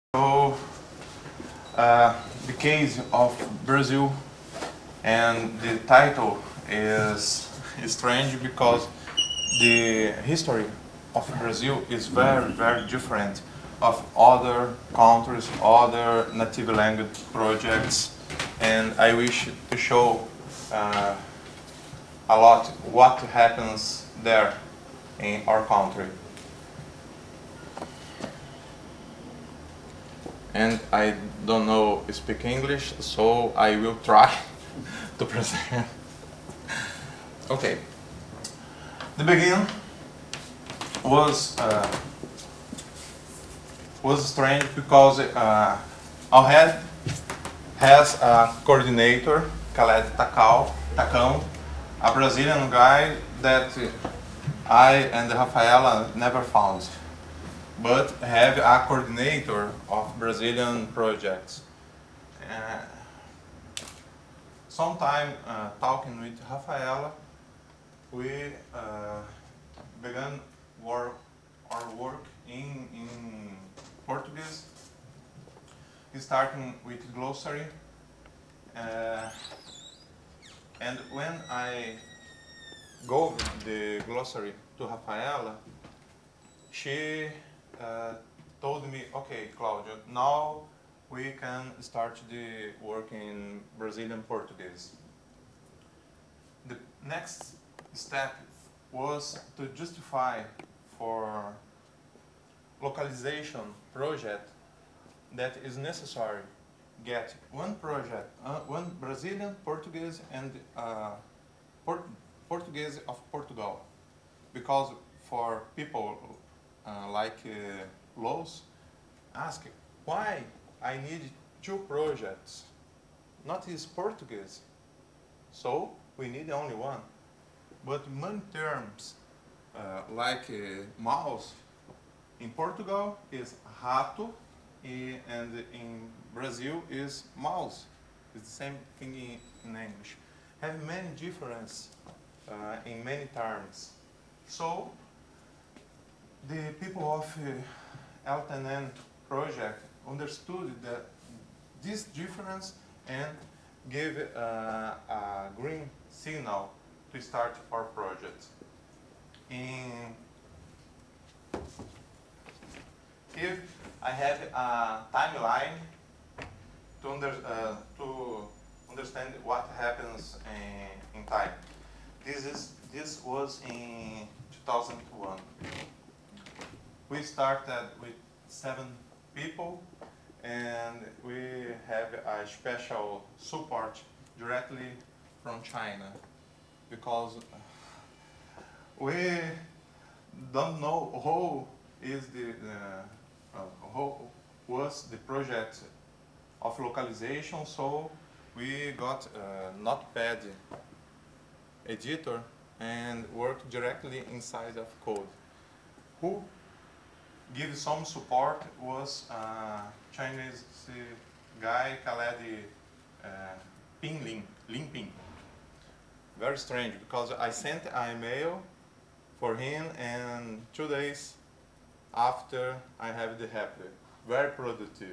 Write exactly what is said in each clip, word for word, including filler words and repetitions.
So, uh, the case of Brazil, and the title is strange because the history of Brazil is very, very different of other countries, other native language projects, and I wish to show uh, a lot what happens there in our country. And I don't know speak English, so I will try to present. Okay. The beginning was uh, was strange because uh, our head has a coordinator, Khaled Takao, Takão, a Brazilian guy that I and Rafaela never found, but have a coordinator of Brazilian projects. Uh, sometime uh, talking with Rafaela, we uh, began work, our work in, in Portuguese, starting with glossary. Uh, and when I go with the glossary to Rafaela, she uh, told me, okay, Claudio, now we can start the work in Brazilian Portuguese. The next step was to justify for localization project that is necessary get one project, uh, one Brazilian Portuguese and uh, Port Portuguese of Portugal, because for people uh, like uh, Los ask why I need two projects, not is Portuguese, so we need only one. But many terms uh, like uh, mouse in Portugal is rato, e- and in Brazil is mouse. It's the same thing in, in English. Have many difference uh, in many terms. So the people of uh, L T N N project understood that this difference and gave uh, a green signal to start our project. In Here I have a timeline to, under, uh, to understand what happens in, in time. This is this was in two thousand one. We started with seven people, and we have a special support directly from China, because we don't know how is the uh, uh, how was the project of localization, so we got a Notepad editor and worked directly inside of code. Who give some support was a Chinese guy, Khaled uh, Ping Ling, Ping. Very strange, because I sent an email for him, and two days after I have the reply. Very productive.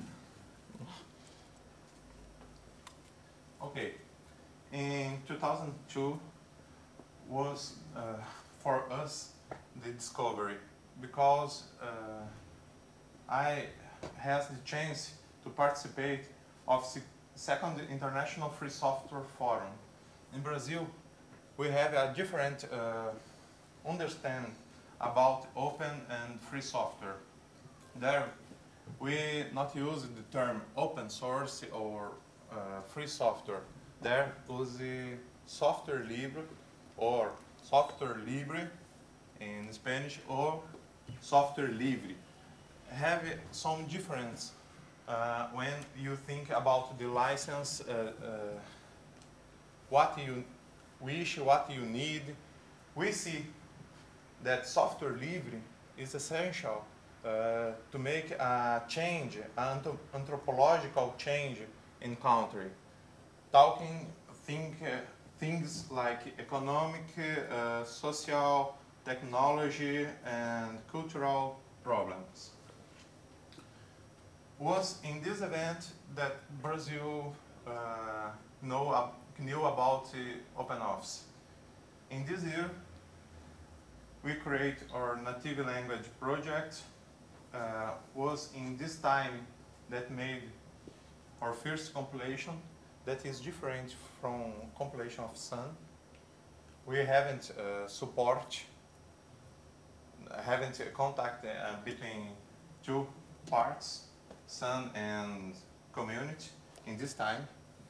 Okay, in two thousand two was uh, for us the discovery, because uh, I had the chance to participate of the second International Free Software Forum. In Brazil, we have a different uh, understand about open and free software. There, we not use the term open source or uh, free software. There was the software libre or software libre in Spanish, or software livre. Have some difference uh, when you think about the license, uh, uh, what you wish, what you need. We see that software libre is essential uh, to make a change, an anthropological change in country. Talking think, uh, things like economic, uh, social, technology, and cultural problems. was in this event that Brazil uh, know, uh, knew about uh, OpenOffice. In this year, we create our native language project. Uh, was in this time that made our first compilation that is different from compilation of Sun. We haven't uh, support, haven't uh, contact uh, between two parts, Sun and community in this time.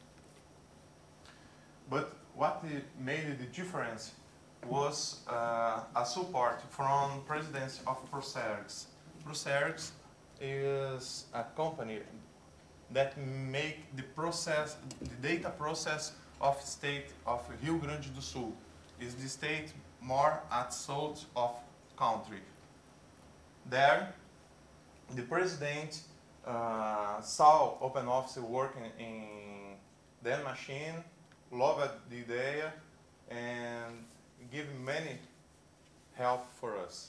But what made the difference was uh, a support from presidency of Procergs. Procergs is a company that make the process, the data process of state of Rio Grande do Sul. Is the state more at south of country. There, the president uh, saw OpenOffice working in their machine, loved the idea, and give many help for us.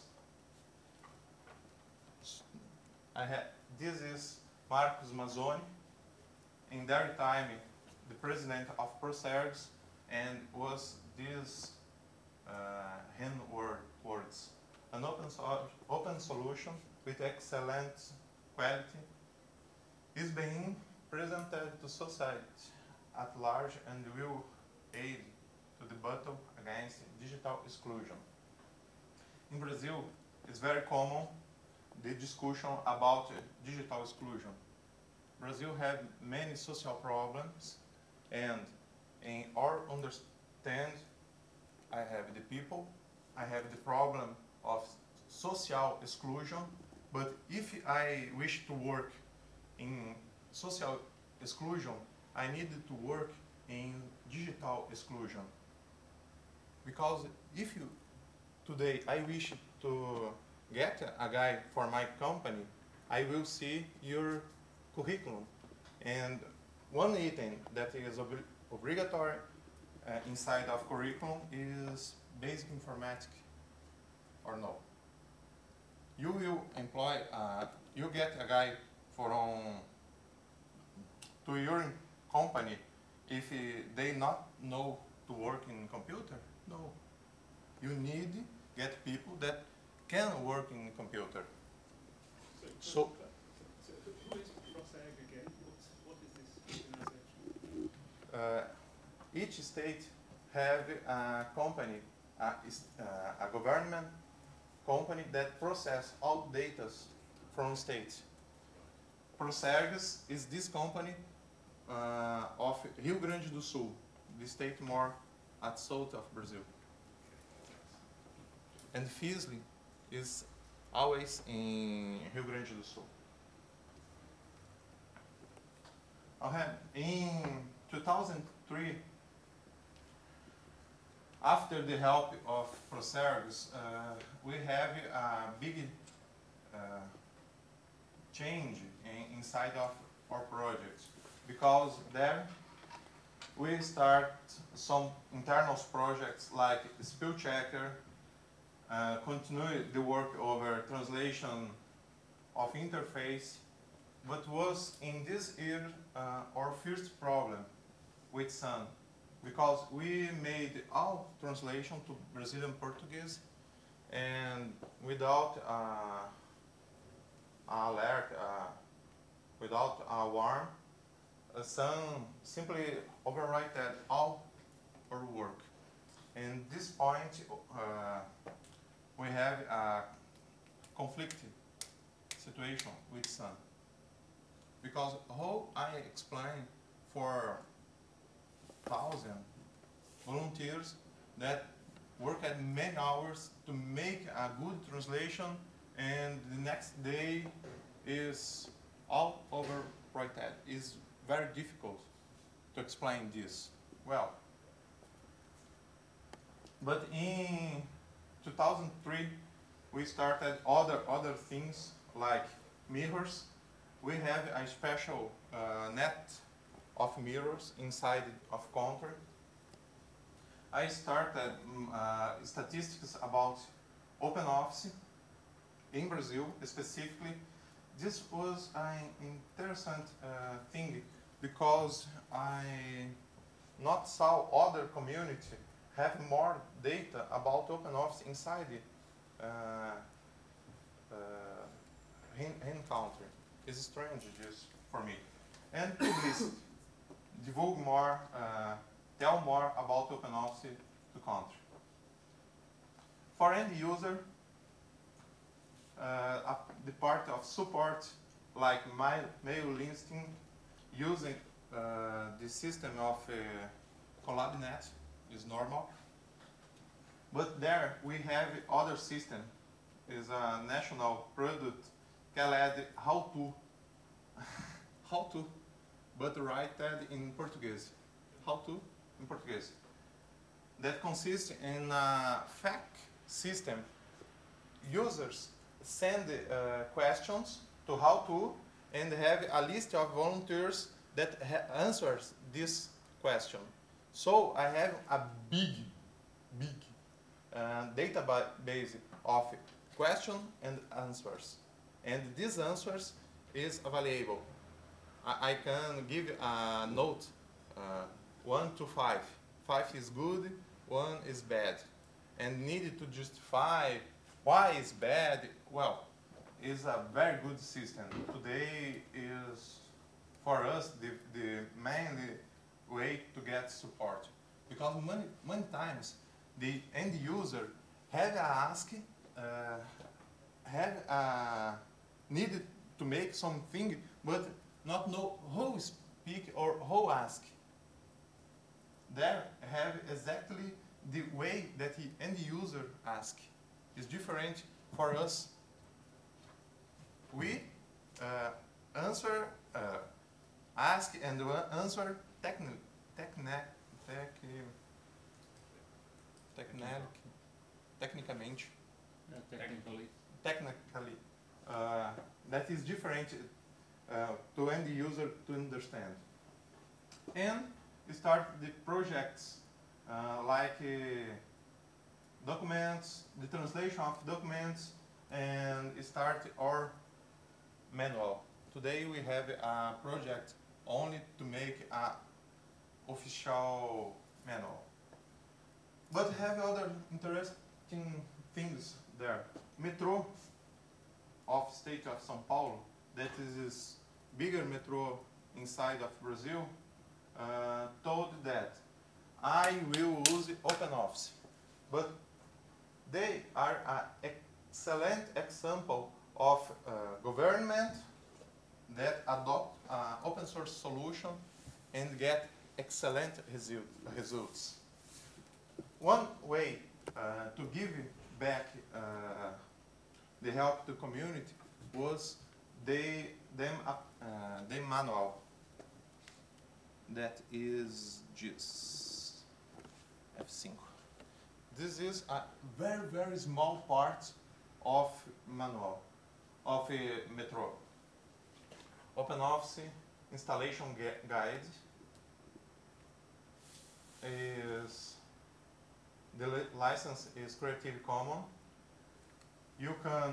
I had, this is Marcos Mazzoni, in their time the president of Procergs, and was this uh, hand word, words. An open, so open solution with excellent quality is being presented to society at large and will aid to the battle against digital exclusion. In Brazil, it's very common the discussion about digital exclusion. Brazil has many social problems, and in our understand, I have the people, I have the problem of social exclusion, but if I wish to work in social exclusion, I needed to work in digital exclusion. Because if you, today I wish to get a guy for my company, I will see your curriculum. And one item that is ob obligatory uh, inside of curriculum is basic informatics, or no. You will employ, uh, you get a guy from, to your company if he, they not know to work in computer? No. You need get people that can work in computer. So, so who is Procerg again? What, what is this organization? Uh, each state have a company, a, uh, a government company that process all data from states. Procergs is this company uh, of Rio Grande do Sul, the state more at south of Brazil. And Fiesli is always in Rio Grande do Sul. Okay. In two thousand three, after the help of Procergs, uh, we have a big uh, change in, inside of our project, because there we start some internal projects like Spell Checker, uh, continue the work over translation of interface, but was in this year uh, our first problem with Sun, because we made all translation to Brazilian Portuguese, and without uh, alert, uh, without a warn, uh, Sun simply overwrite that all our work. And this point, uh, we have a conflicted situation with Sun, because how I explain for thousand volunteers that work at many hours to make a good translation, and the next day is all over right that. It's very difficult to explain this well. But in two thousand three, we started other other things like mirrors. We have a special uh, net of mirrors inside of country. I started um, uh, statistics about OpenOffice in Brazil specifically, this was an interesting uh, thing because I not saw other community have more data about OpenOffice inside uh, uh, in, in country. It's strange just for me. And publicity, divulgue more, uh, tell more about OpenOffice to country. For end user, uh, the part of support like my mail listing using uh, the system of uh, CollabNet is normal. But there we have other system, is a national product called how to, how to, but write that in Portuguese. How to in Portuguese. That consists in a F A Q system. Users send uh, questions to how to and have a list of volunteers that ha answers this question. So I have a big, big uh, database of question and answers. And these answers is available. I, I can give a note, uh, one to five. Five is good, one is bad. And needed to justify why is bad, well, is a very good system. Today is, for us, the, the main way to get support. Because many, many times, the end user had a ask, uh, had a needed to make something, but not know who speak or who ask. There have exactly the way that the end user ask is different for us. We uh, answer, uh, ask and answer techni techni tec technic technicamente. Yeah, technically. Technically. Uh, that is different uh, to end user to understand. And start the projects uh, like uh, documents, the translation of documents, and start our manual. Today we have a project only to make a official manual. But have other interesting things there. Metro of state of São Paulo, that is this bigger metro inside of Brazil, uh, told that I will use OpenOffice. But they are an excellent example of uh, government that adopt an open source solution and get excellent result, results. One way uh, to give back uh, the help to community was they them uh, the manual that is just F five. This is a very very small part of manual of a Metro. OpenOffice installation guide is the li license is Creative Commons. You can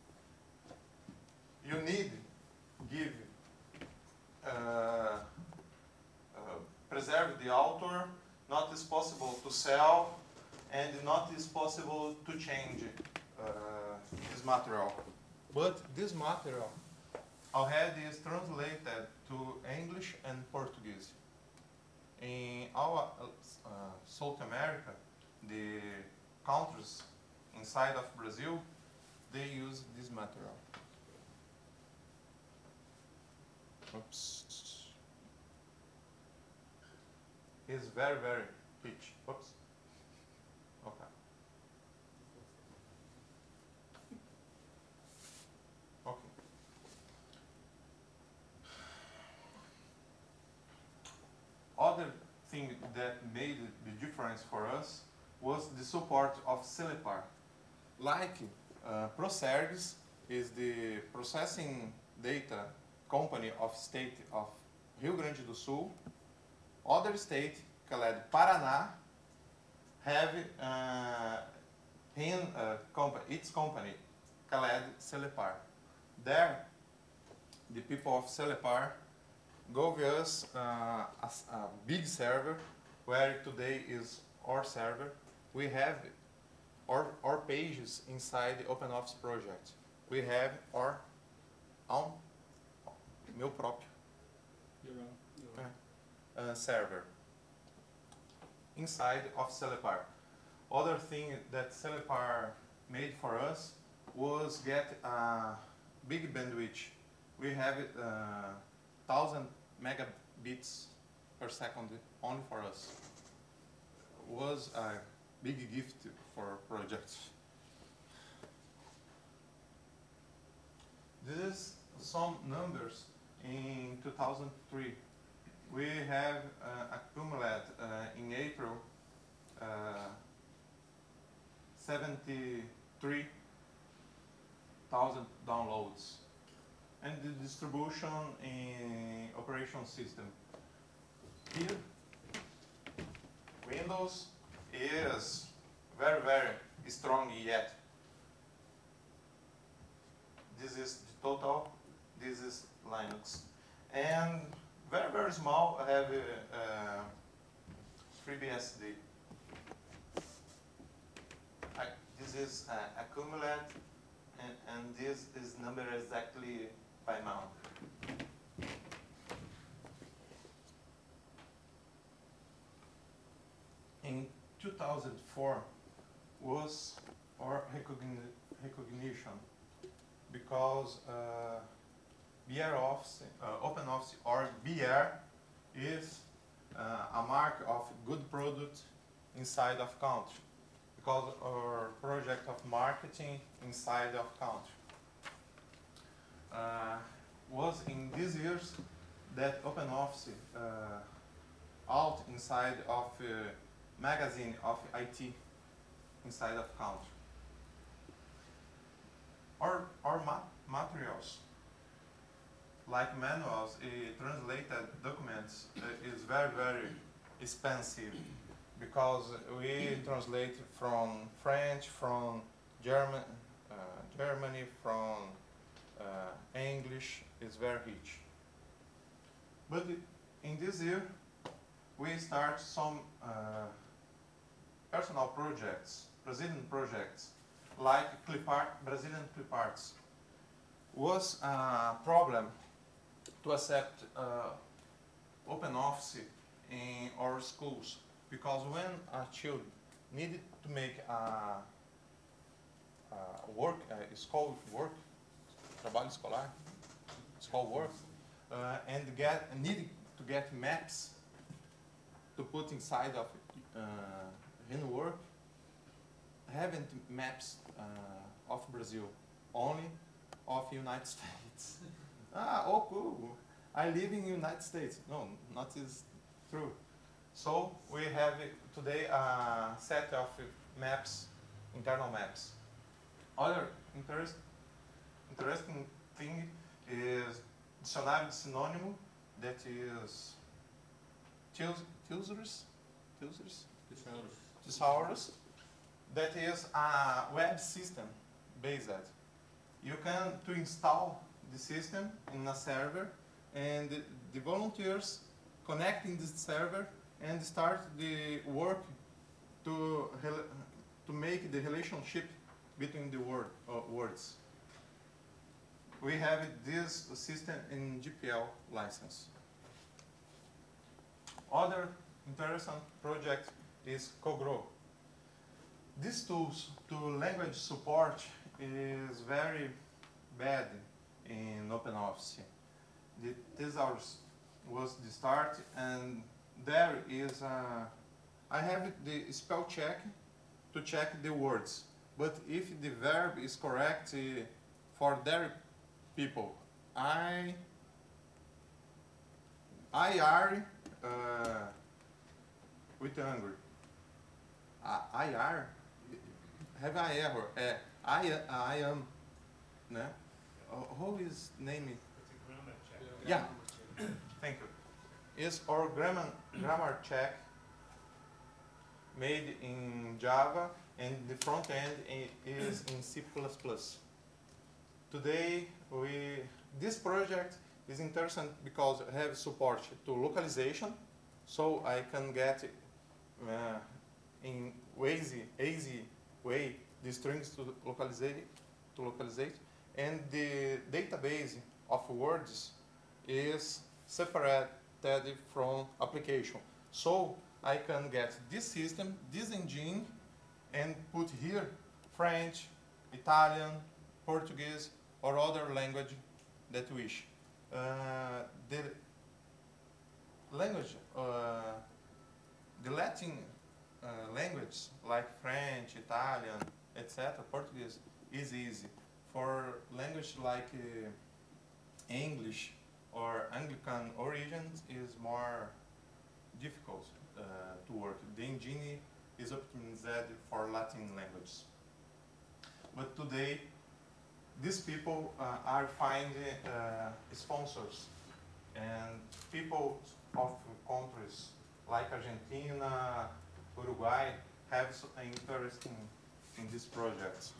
you need give uh, uh, preserve the author. Not is possible to sell, and not is possible to change uh, this material. But this material already is translated to English and Portuguese. In our uh, South America, the countries inside of Brazil, they use this material. Oops. It's very, very pitch. Oops. Okay. Okay. Other thing that made the difference for us was the support of Celepar. Like uh, Procergs is the processing data company of state of Rio Grande do Sul. Other state called Paraná have uh, in, uh, comp its company called Celepar. There the people of Celepar go with us uh, as a big server where today is our server. We have our, our pages inside the OpenOffice project. We have our own, meu próprio, Your own. Your own. uh, server inside of Celepar. Other thing that Celepar made for us was get a big bandwidth. We have it uh, thousand megabits per second only for us. Was a big gift for projects. This is some numbers in two thousand three. We have uh, accumulated uh, in April uh, seventy-three thousand downloads, and the distribution in operation system. Here, Windows is very very strong yet. This is the total. This is Linux, and very very small. I have uh, uh, FreeBSD. I, this is uh, accumulate, and, and this is number exactly by now. In two thousand four was our recogni recognition because uh, B R Office, uh, OpenOffice or B R is uh, a mark of good product inside of country because our project of marketing inside of country. Uh, was in these years that OpenOffice uh, out inside of uh, magazine of I T inside of country. Our, our ma materials, like manuals, uh, translated documents, uh, is very, very expensive because we translate from French, from German, uh, Germany, from uh, English, is very rich. But in this year, we start some uh, personal projects, Brazilian projects, like Clipart, Brazilian Cliparts. Was a problem to accept uh, OpenOffice in our schools because when a child needed to make a, a work, a school work, trabalho escolar, school work, uh, and get needed to get maps to put inside of uh, in work, haven't maps uh, of Brazil, only of United States. Ah, oh cool, I live in United States. No, not is true. So we have today a set of maps, internal maps. Other interest, interesting thing is dicionário de sinônimo, that is thesaurus, thesaurus, Thesaurus. thesaurus, that is a web system based. You can to install the system in a server, and the, the volunteers connecting this server and start the work to to make the relationship between the word uh, words. We have this system in G P L license. Other interesting project is Cogro. These tools to language support is very bad in OpenOffice. The thesaurus was the start, and there is a, I have the spell check to check the words, but if the verb is correct uh, for their people, I, I are uh, with angry. I, I are, have I ever, uh, I, I am, né? Uh, who is naming? It's a grammar check. Yeah, thank you. Is our grammar, grammar check made in Java, and the front end i- is in C plus plus. today we this project is interesting because it have support to localization, so I can get uh, in easy easy way the strings to localizate to localizate, and the database of words is separated from application. So I can get this system, this engine, and put here French, Italian, Portuguese, or other language that wish. Uh, the language, uh, the Latin uh, language like French, Italian, et cetera, Portuguese is easy. For language like uh, English or Anglican origins is more difficult uh, to work. The engine is optimized for Latin language. But today, these people uh, are finding uh, sponsors, and people of countries like Argentina, Uruguay have an interest in, in this project.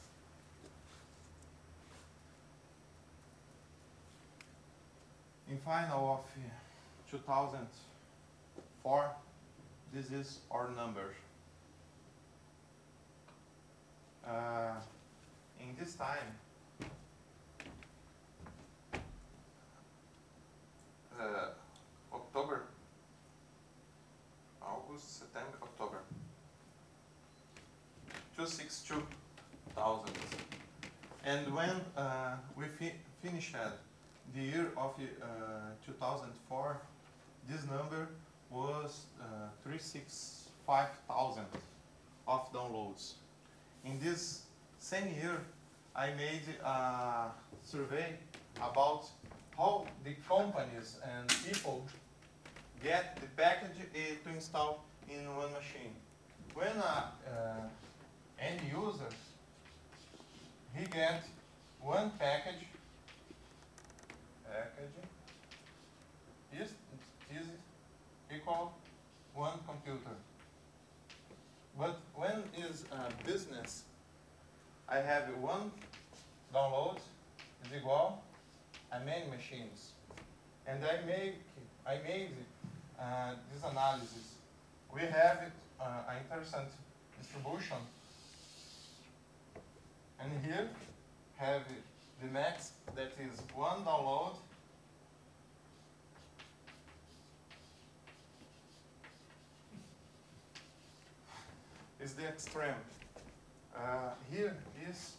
In final of two thousand four, this is our number. Uh, in this time, uh, October, August, September, October, two sixty-two thousand. And when uh, we fi finished the year of uh, two thousand four, this number was uh, three hundred sixty-five thousand of downloads. In this same year, I made a survey about how the companies and people get the package uh, to install in one machine. When a uh, end user, he gets one package, package is, is equal one computer. But when is a business, I have one download is equal a many machines. And I make I made uh, this analysis. We have it, uh, an interesting distribution. And here have the max that is one download is the extreme. Uh, here is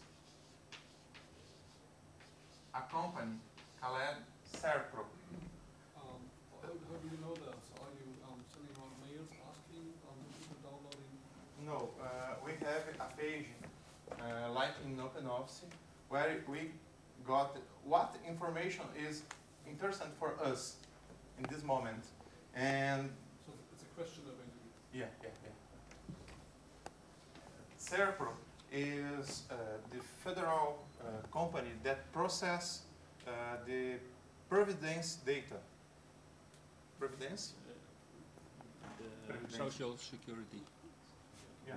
a company called Serpro. Um, how, how do you know that? Are you um, sending out mails asking um, people downloading? No, uh, we have a page uh, like in OpenOffice where we got what information is interesting for us in this moment. And So it's a questionnaire basically. yeah, yeah, yeah. Serpro is uh, the federal uh, company that process uh, the Providence data. Providence? The Previdência. social security. Yeah.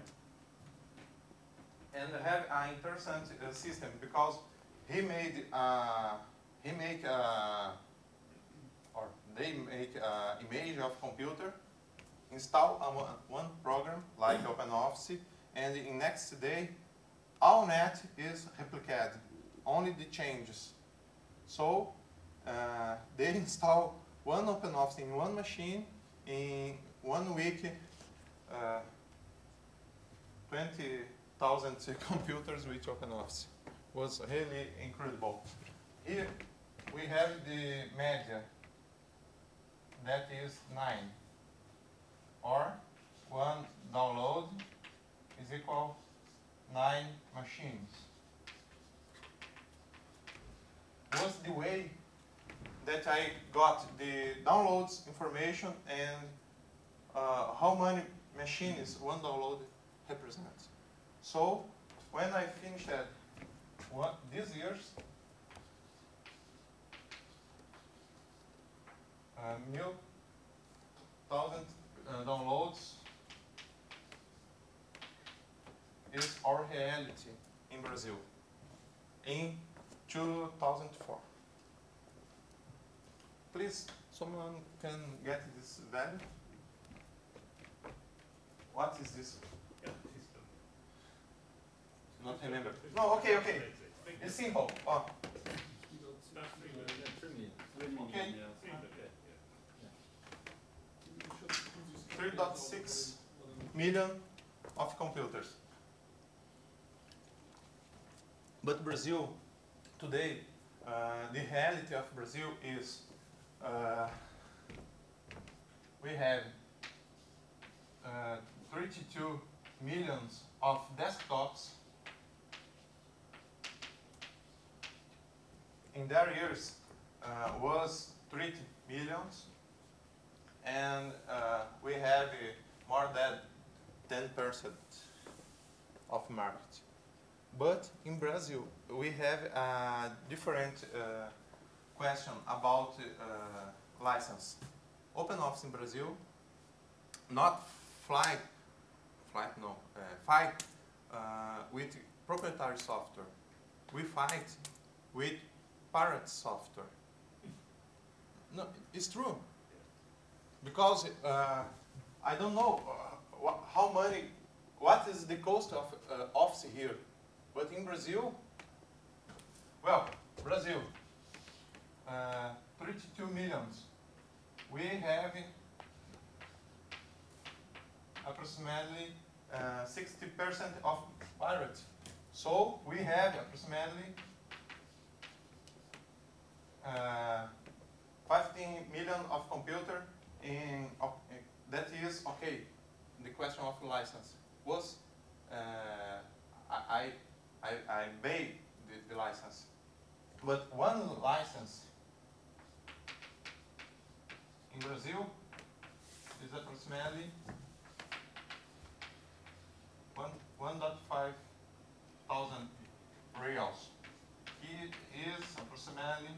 And have an interesting uh, system because he made uh, he make uh, or they make uh, image of computer, install a one, one program like OpenOffice, and in next day, all net is replicated, only the changes. So uh, they install one OpenOffice in one machine in one week. Uh, twenty thousand computers with OpenOffice. Was really incredible. Here we have the media, that is nine, or one download is equal nine machines. Was the way that I got the downloads information and uh, how many machines one download represents. So when I finished that, what these years, uh, mil thousand uh, downloads is our reality in Brazil. In two thousand four. Please, someone can get this value? What is this? Not remember. No, okay, okay. It's simple. Oh, okay. three point six million of computers. But Brazil, today, uh, the reality of Brazil is uh, we have uh, thirty-two millions of desktops. In their years uh, was thirty millions, and uh, we have uh, more than ten percent of market. But in Brazil, we have a different uh, question about uh, license. OpenOffice in Brazil, not flight, flight no, uh, fight uh, with proprietary software. We fight with pirate software. No, it's true. Because uh, I don't know uh, wh how many, what is the cost of uh, Office here. But in Brazil, well, Brazil, uh, thirty-two millions. We have approximately uh, sixty percent of pirates. So we have approximately uh, fifteen million of computer in, uh, that is okay. The question of license was uh, I, I, I paid the, the license, but one license in Brazil is approximately one one point five thousand reals. It is approximately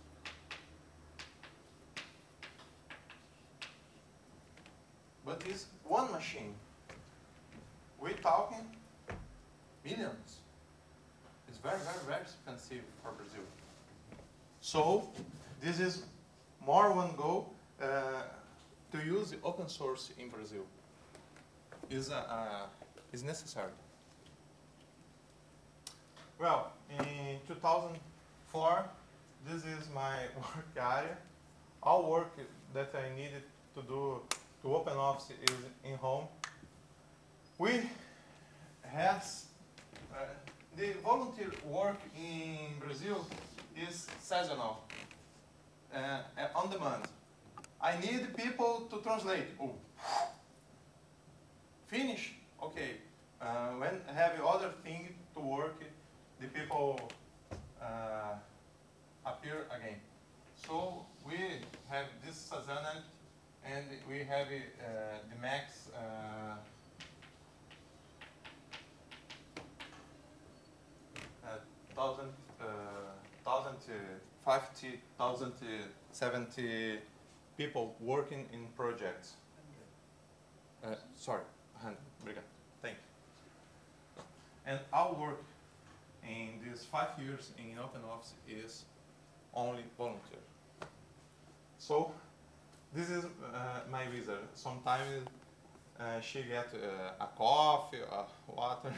but it's one machine. We're talking millions. It's very, very, very expensive for Brazil. So this is more one goal uh, to use open source in Brazil. Is uh, uh, is necessary. Well, in two thousand four, this is my work area. All work that I needed to do to OpenOffice is in home. We have uh, the volunteer work in Brazil is seasonal, uh, on demand. I need people to translate. Oh. Finish, okay. Uh, when have other thing to work, the people uh, appear again. So we have this seasonality, and we have uh, the max uh, uh, thousand, uh, thousand uh, fifty, thousand uh, seventy people working in projects. Uh, sorry, obrigado. Thank you. And our work in these five years in OpenOffice is only volunteer. So this is uh, my visa. Sometimes uh, she get uh, a coffee, a water.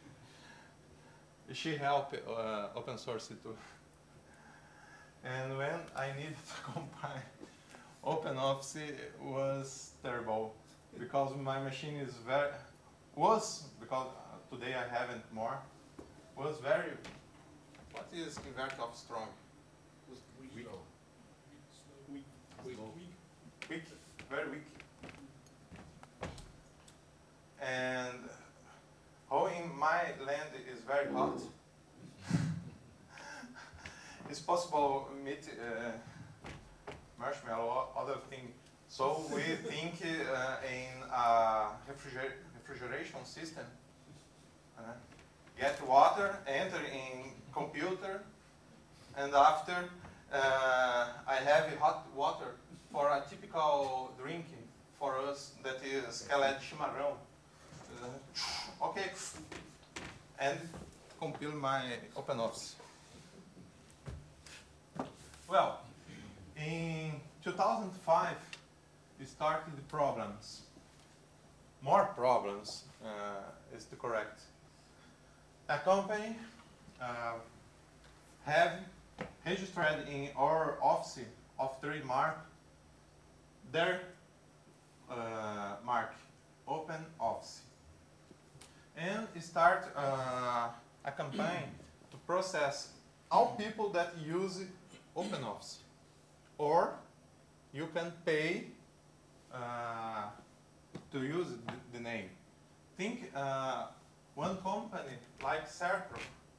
She help uh, open source too. And when I needed to compile OpenOffice, it was terrible because my machine is very was because uh, today I haven't more was very. What is invert of strong? Was weak. Weak. Weak. Weak. Weak. Weak, very weak. And how in my land is very hot. It's possible meat uh, marshmallow or other thing. So we think uh, in a refriger refrigeration system. Uh, get water, enter in computer, and after uh, I have hot water for a typical drink for us that is caled chimarrão. Uh, okay, and compile my OpenOffice. Well, in two thousand five, we started the problems. More problems uh, is the correct. A company uh, have registered in our office of trademark their uh, mark, Open Office, and start uh, a campaign to process all people that use Open Office, or you can pay uh, to use the, the name. Think uh, one company like Serpro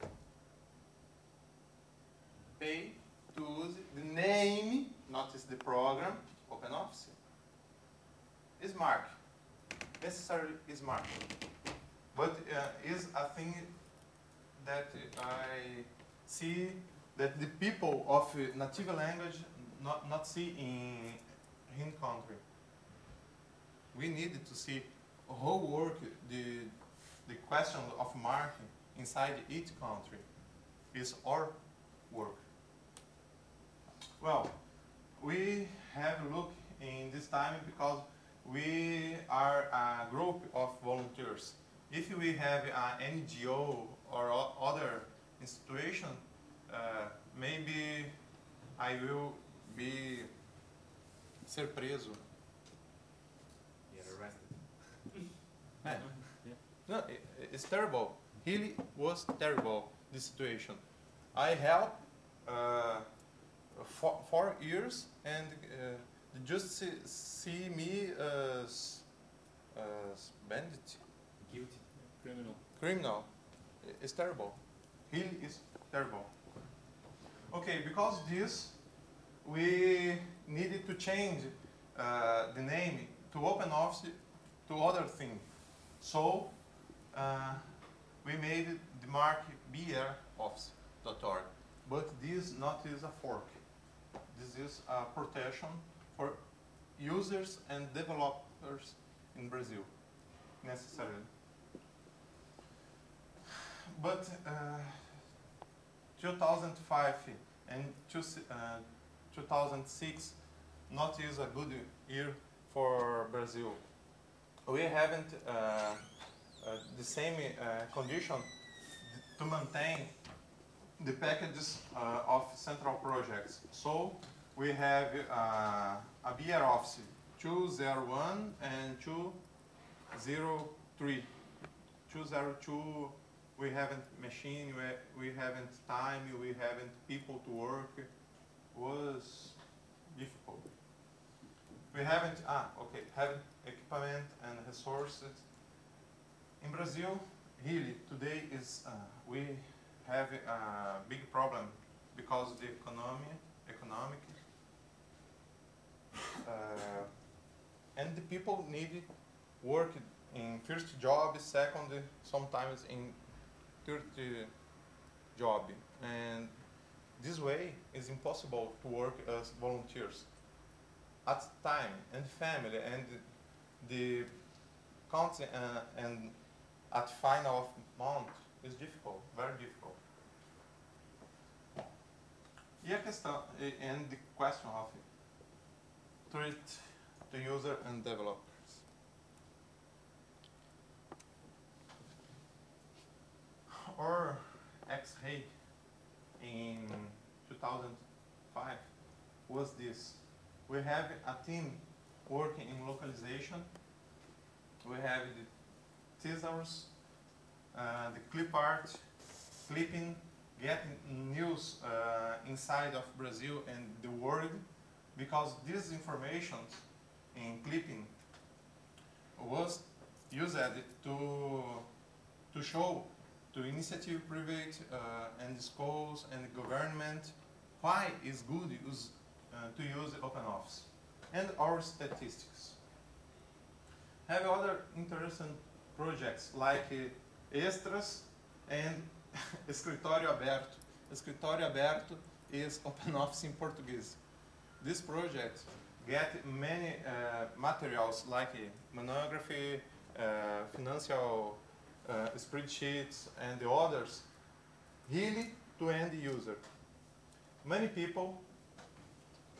pay to use the name, not is the program, OpenOffice. Is mark. Necessarily is mark. But uh, is a thing that I see that the people of uh, native language not, not see in in country. We need to see how work the the question of marking inside each country is our work. Well, we have looked in this time because we are a group of volunteers. If we have an N G O or o- other institution, uh, maybe I will be ser preso. Get arrested. Eh, Yeah. No, i- it's terrible. Really was terrible, this situation. I helped uh, for four years and uh, they just see, see me as, as bandit, Guilty. Criminal. criminal. I- It's terrible. Really is terrible. Okay, because this, we needed to change uh, the name to Open Office to other thing. So uh, we made it the mark B R office dot org. But this not is a fork. This is a protection for users and developers in Brazil, necessarily. But uh, two thousand five and two, uh, two thousand six not is a good year for Brazil. We haven't uh, uh, the same uh, condition to maintain the packages uh, of central projects. So we have uh, a B R Office two oh one and two oh three. two oh two, we haven't machine, we, we haven't time, we haven't people to work. Was difficult. We haven't, ah, okay, haven't equipment and resources. In Brazil, really, today is, uh, we have a big problem because the economy, economic, uh, and the people need work in first job, second, sometimes in third job. And this way is impossible to work as volunteers. At time and family and the country uh, and at final of month is difficult, very difficult. E a questão, e- and the question of treat the user and developers. Our X-ray in two thousand five was this. We have a team working in localization. We have the teasers, uh, the clip art, clipping, getting news uh, inside of Brazil and the world, because this information in clipping was used to to show to initiative private uh, and schools and government why it's good use, uh, to use OpenOffice and our statistics. Have other interesting projects like uh, Extras and Escritório Aberto. Escritório Aberto is OpenOffice in Portuguese. This project get many uh, materials like uh, monography, uh, financial uh, spreadsheets, and the others, really to end user. Many people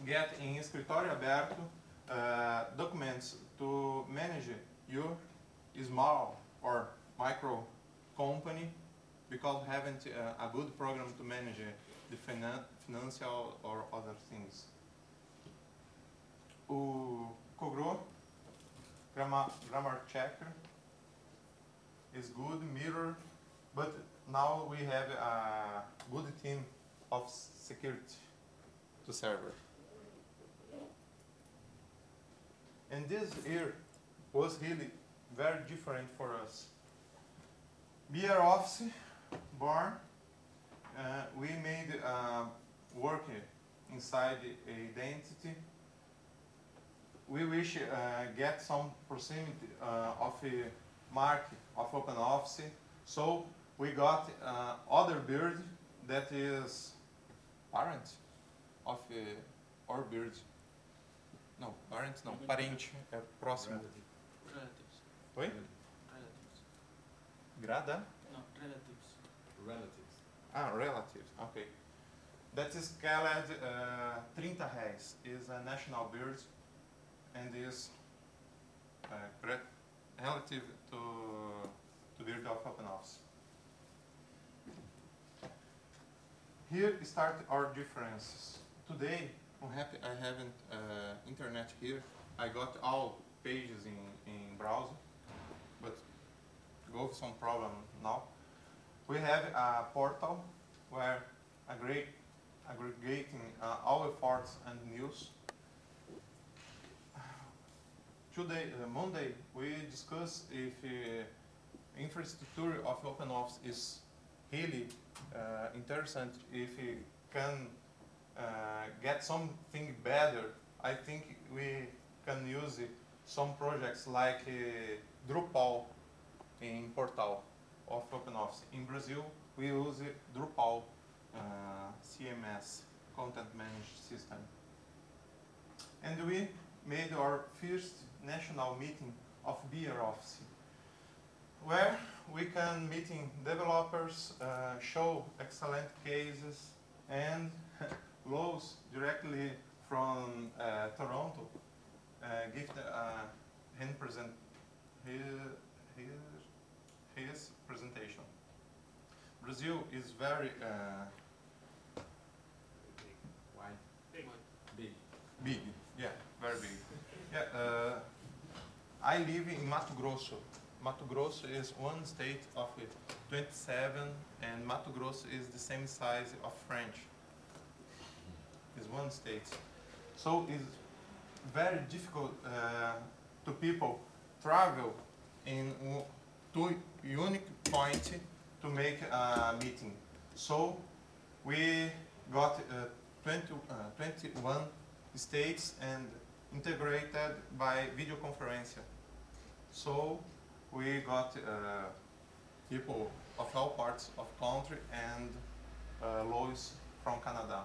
get in escritório aberto uh, documents to manage your small or micro company because haven't uh, a good program to manage uh, the finan financial or other things. O Cogro grammar, grammar checker is good, mirror, but now we have a good team of security to server. And this year was really very different for us. B R Office, born, uh, we made uh, work inside identity. We wish uh, get some proximity uh, of a mark of OpenOffice. So we got uh, other bird that is parent of uh, our bird. No, parent no, parente, é próximo. Relatives. Oi? Relatives. Grada? No, relatives. Relatives. Ah, relatives, okay. That is called uh, trinta réis, is a national bird and is uh, relative to, to bird of OpenOffice. Here start our differences. Today, I'm happy I haven't uh, internet here. I got all pages in, in browser, but go some problem now. We have a portal where aggregate, aggregating uh, all efforts and news. Today, uh, Monday, we discuss if uh, infrastructure of OpenOffice is really uh, interesting, if it can uh, get something better. I think we can use it, some projects like uh, Drupal in Portal of OpenOffice. In Brazil, we use it Drupal uh, C M S, Content Managed System. And we made our first national meeting of B R Office, where we can meeting developers, uh, show excellent cases, and Lowe's directly from uh, Toronto uh, give the, uh, him present his, his, his presentation. Brazil is very uh, Why? Big. Big. big, yeah, very big. Yeah, uh, I live in Mato Grosso. Mato Grosso is one state of twenty-seven, and Mato Grosso is the same size of French. It's one state. So it's very difficult uh, to people travel in two unique points to make a meeting. So we got uh, twenty, uh, twenty-one states and integrated by video conference. So we got uh, people of all parts of country and uh, lawyers from Canada.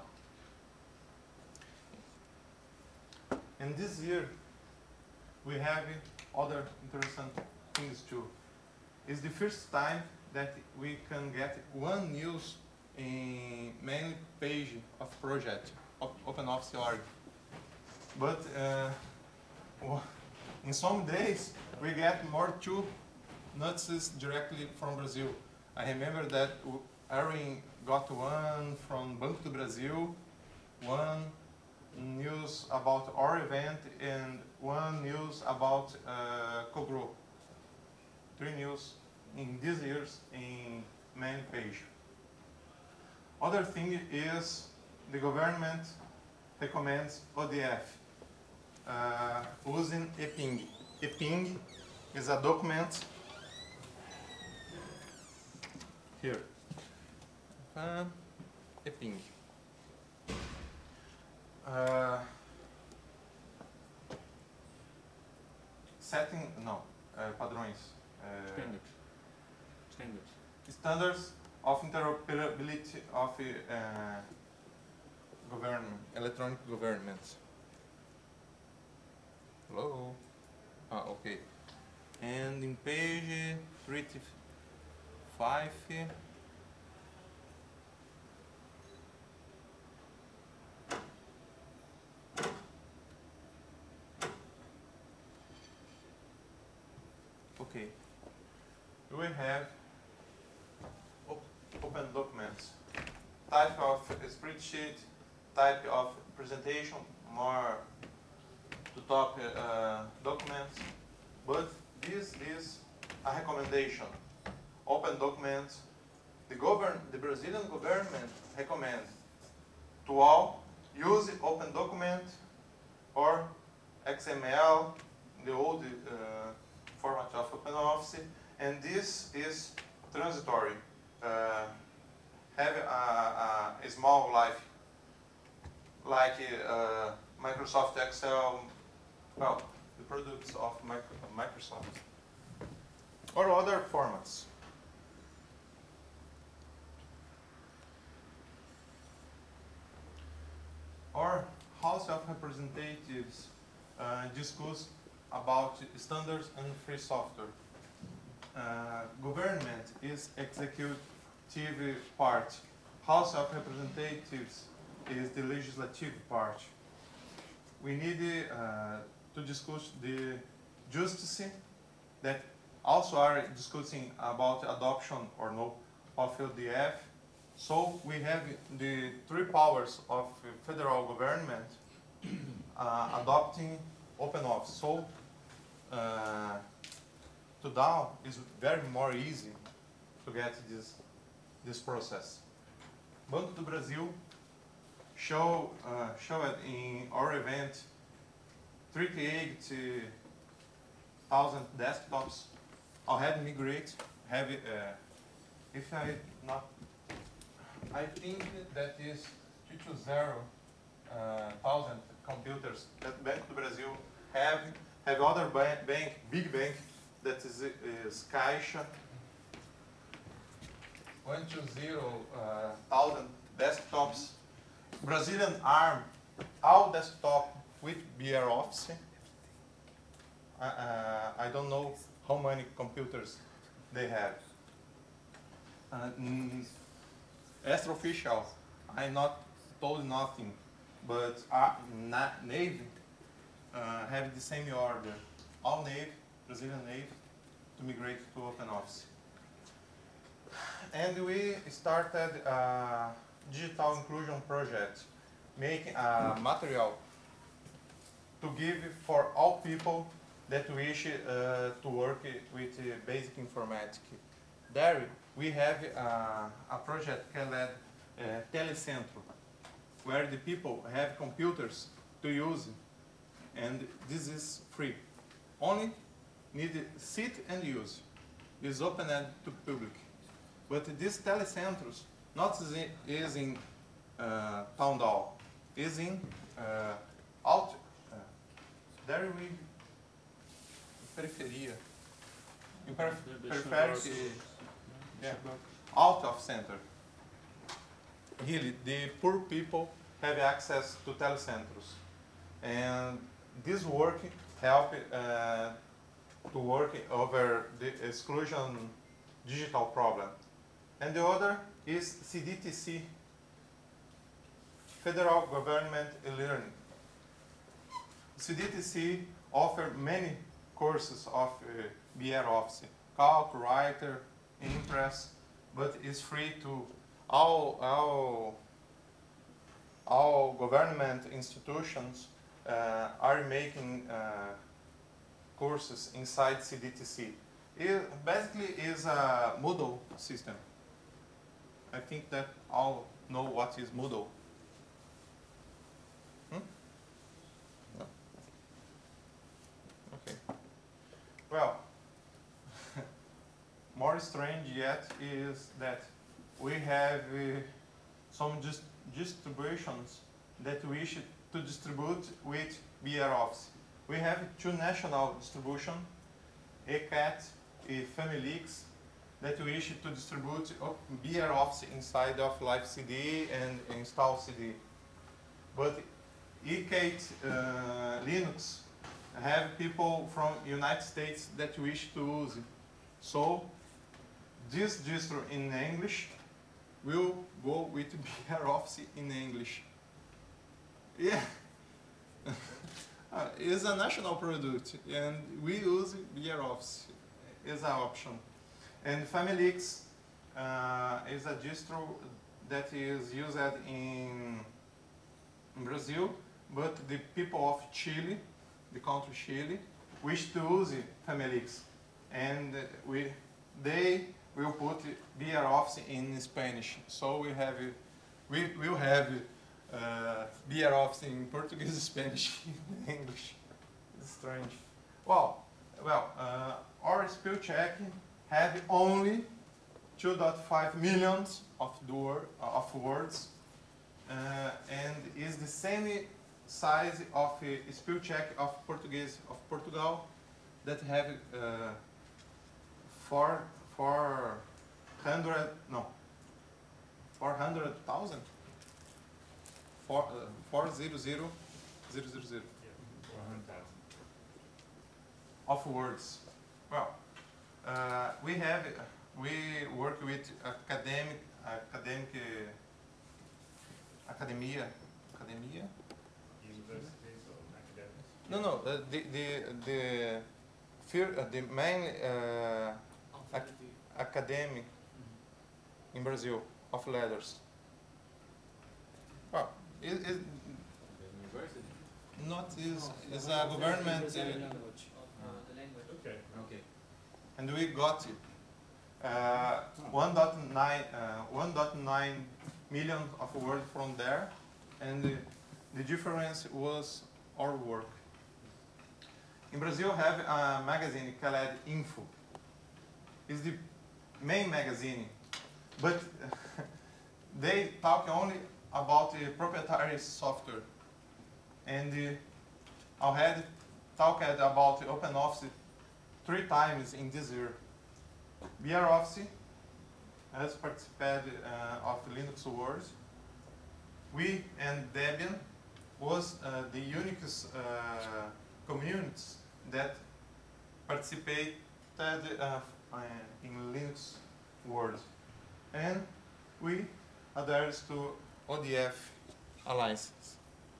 And this year we have other interesting things too. It's the first time that we can get one news in main page of project of OpenOffice dot org. But uh, in some days we get more two notices directly from Brazil. I remember that Erin got one from Banco do Brasil, one news about our event, and one news about uh, Cogro. Three news in these years in main page. Other thing is the government recommends O D F uh, using E P I N G. E P I N G is a document here. Um, E P I N G. Uh, setting, no, uh, padrões. Uh, Standards. Standards. Standards of interoperability of uh, government, electronic government. Hello? Ah, okay. And in page thirty-five, Okay. We have op open documents. Type of spreadsheet, type of presentation, more to top uh, documents. But this is a recommendation. Open documents. The govern the Brazilian government recommends to all use open document or X M L, the old uh, format of OpenOffice, and this is transitory. Uh, have a, a, a small life, like uh, Microsoft Excel, well, the products of micro, Microsoft, or other formats. Or House of Representatives uh, discuss about standards and free software. Uh, government is executive part. House of Representatives is the legislative part. We need uh, to discuss the justice that also are discussing about adoption or no of L D F. So we have the three powers of federal government uh, adopting OpenOffice. So uh, to now is very more easy to get this this process. Banco do Brasil show uh, showed in our event thirty-eight thousand desktops already migrate. Have it, uh, if I not, I think that is two hundred uh, thousand computers that Banco do Brasil have. Have other bank, bank big bank that is, is Caixa. one hundred twenty thousand uh, desktops. Brazilian ARM, all desktop with B R Office. Uh, uh, I don't know how many computers they have. Uh, mm, extraofficial, I not told nothing, but uh, na Navy uh, have the same order. All Navy, Brazilian Navy, to migrate to OpenOffice. And we started a digital inclusion project, making a material to give for all people that wish uh, to work with uh, basic informatics. There we have uh, a project called uh, Telecentro, where the people have computers to use, and this is free. Only need to sit and use. It's open to public. But this telecentros not is in uh, town hall, is in uh, out. Uh, there we periferia, in perif periphery, yeah, out of center. Really, the poor people have access to telecentros, and this work help uh, to work over the exclusion digital problem. And the other is C D T C, Federal Government E-Learning. C D T C offers many courses of uh, B R Office, Calc, Writer, Impress, but it's free to all, all, all government institutions uh, are making uh, courses inside C D T C. It basically is a Moodle system. I think that all know what is Moodle. Hmm? No. Okay. Well, more strange yet is that we have uh, some dis distributions that we wish to distribute with B R Office. We have two national distribution, E C A T, and Familix, that we wish to distribute B R Office inside of Live C D and install C D. But E C A T uh, Linux have people from United States that wish to use it. So this distro in English will go with B R Office in English. Yeah. uh, it's a national product and we use B R Office. is an option. And Familix uh, is a distro that is used in, in Brazil, but the people of Chile, the country Chile, wish to use Familix, and we they will put BROffice in Spanish. So we have we will have uh, BROffice in Portuguese, Spanish, English. It's strange. Well, well, uh, our spell check have only two point five millions of, door, uh, of words, uh, and is the same size of a spell check of Portuguese of Portugal that have uh, four four hundred no four hundred thousand four uh, four zero zero zero zero zero Yeah, four hundred thousand. of words. Well, uh, we have we work with academic academic uh, academia academia. Universities or academics? No, no. Uh, the the the fir- uh, the main uh, ac- academic in Brazil of letters. Well, it, it The university. not is is a government, uh, language. Of uh, the language. Okay. Okay. and we got it. Uh, one point nine uh, one point nine million of words from there, and the, the difference was our work. In Brazil, have a magazine called Info. It's the main magazine, but they talk only about the proprietary software, and uh, I had talked about the OpenOffice three times in this year. BROffice has participated uh, of Linux Wars. We and Debian was uh, the Unix uh, communities that participated uh, uh, in Linux Wars. And we adhere to O D F alliances.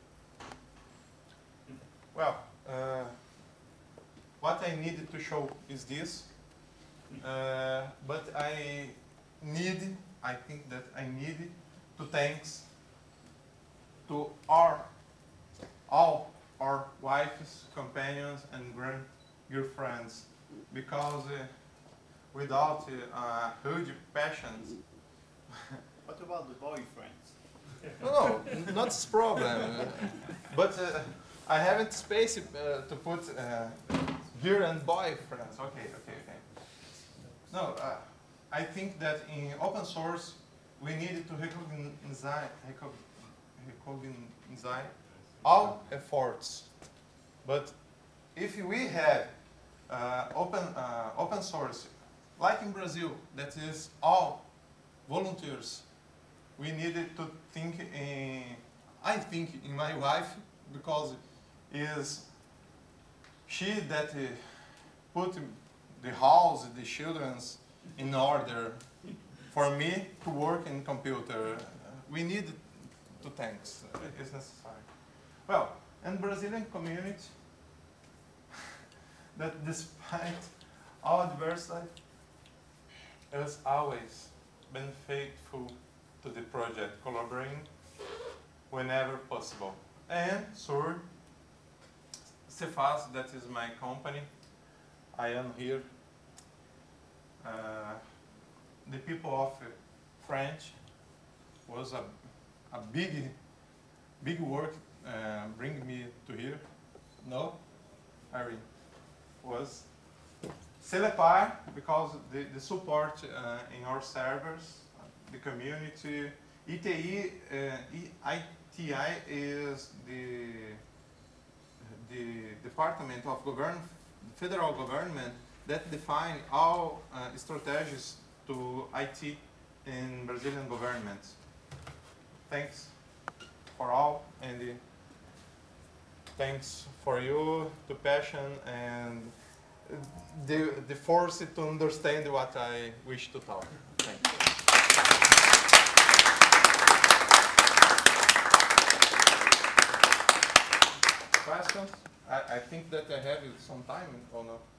Well, uh, what I needed to show is this. Uh, but I need, I think that I need to thanks to our, all our wives, companions, and grand girlfriends, because uh, without uh, a huge passion. What about the boyfriends? No, no, not this problem. But uh, I haven't space uh, to put uh, girl and boyfriends. Okay, okay, okay. No, uh, I think that in open source we needed to recognize, recognize all efforts. But if we had uh, open uh, open source, like in Brazil, that is all volunteers, we needed to think in. I think in my wife, because is she that uh, put the house, the children's in order for me to work in computer. Uh, we need to thanks. Uh, it's necessary. Well, and Brazilian community that despite all adversity has always been faithful to the project, collaborating whenever possible. And so, Cefas, that is my company. I am here. Uh, the people of uh, French was a, a big, big work uh, bring me to here. No, Irene was Celepar, because the, the support uh, in our servers, the community. I T I, uh, I T I is the the Department of Govern Federal Government that define all uh, strategies to I T in Brazilian government. Thanks for all, and uh, thanks for you, to passion, and uh, the, the force to understand what I wish to talk. Thanks. Questions? I, I think that I have some time or no?